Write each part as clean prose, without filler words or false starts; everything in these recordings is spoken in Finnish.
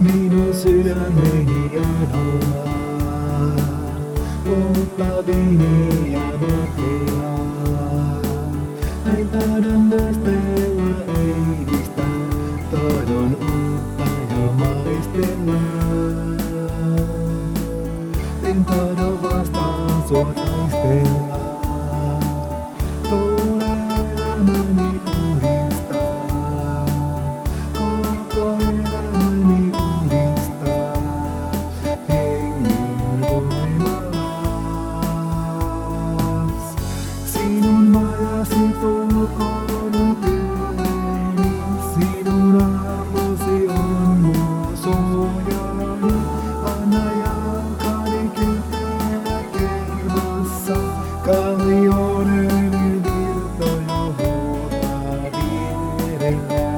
minun sydämeni janoaa, polttaviini ja makeaa. Näin tahdon muistella eilistä, tahdon uutta ja maistella. En tahdo vastaan sua taistella, tule elämäni uudistaa, koko elämäni uudistaa, hengen voimalas. Sinun majasi tulkoon yöni, sinun armosi on mun suojani. Anna jalkani kyteä kermassa, kallioiden virtoja huutaa vierilläin.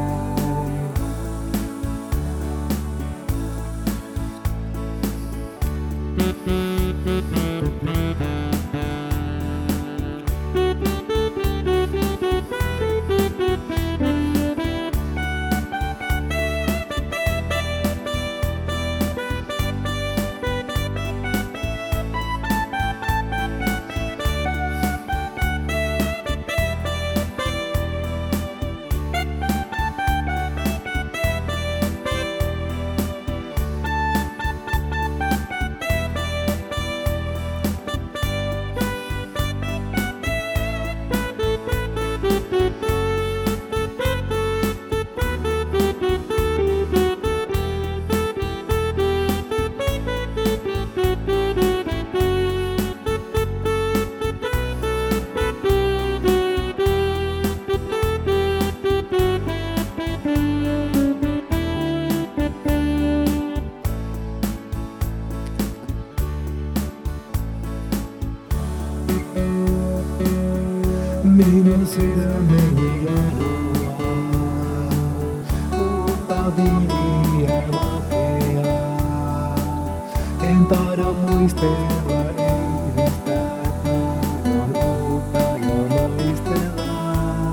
Minun sydämeni janoaa, uutta viiniä makeaa. En tahdo muistella eilistä, tahdon uutta jo maistella.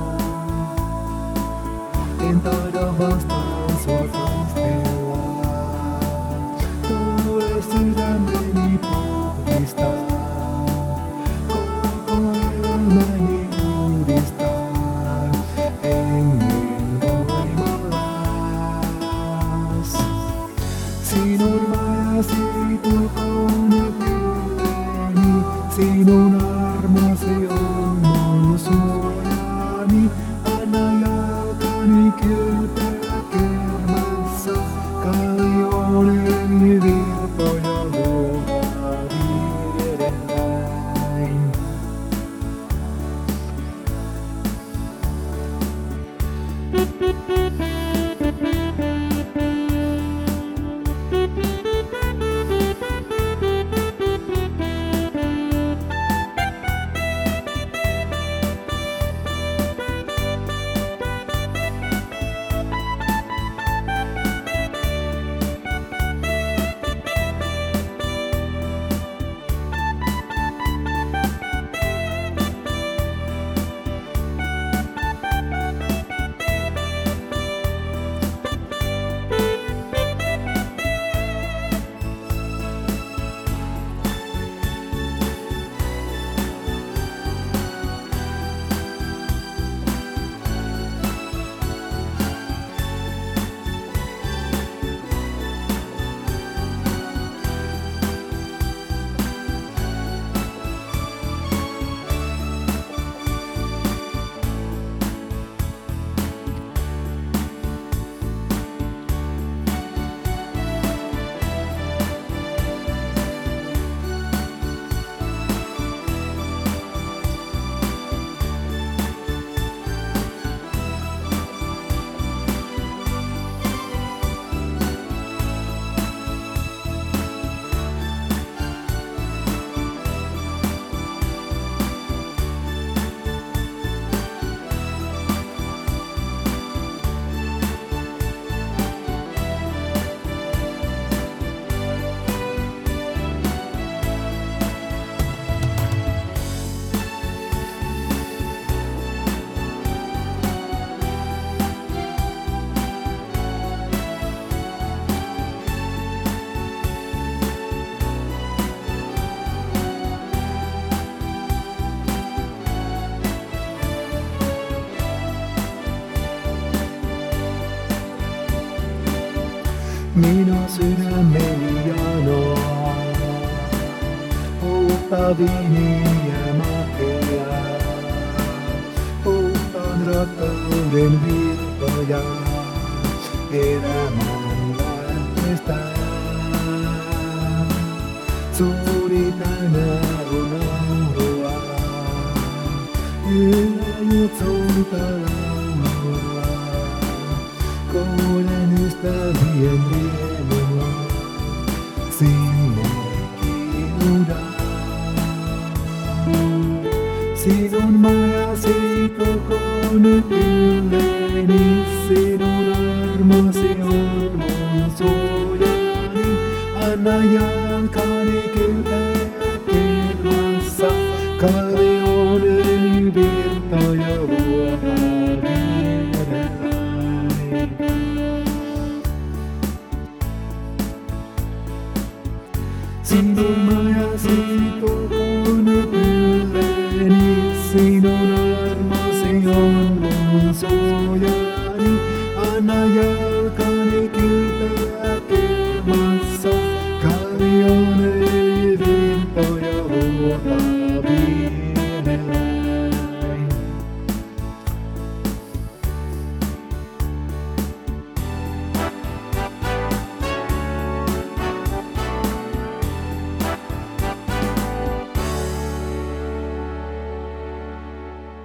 En tahdo vastaan sua taistella, tule sydämeni puhdistaa, koko elämäni uudistaa, hengen voimalas. Sinun majasi tulkoon yöni, sinun armosi on mun suojani. Anna jalkani kylpeä kermassa, kallioiden virtoja huutaa vierilläin. minun sydämeni janoa. Uutta viiniä makea, uutta rakkauden virtoja elämän lähteestä. Suuri tänä on naurua, yläjutsulta laulua. Kuulen ystävien riemua, sinne kiudaa. Sinun majasi koko nyt ylleni, sinun armosi on mun suojani. Anna jalkani kylpeä kerrassa, kallioiden virtoja vuotaa viedelläni. Sinun majasi koko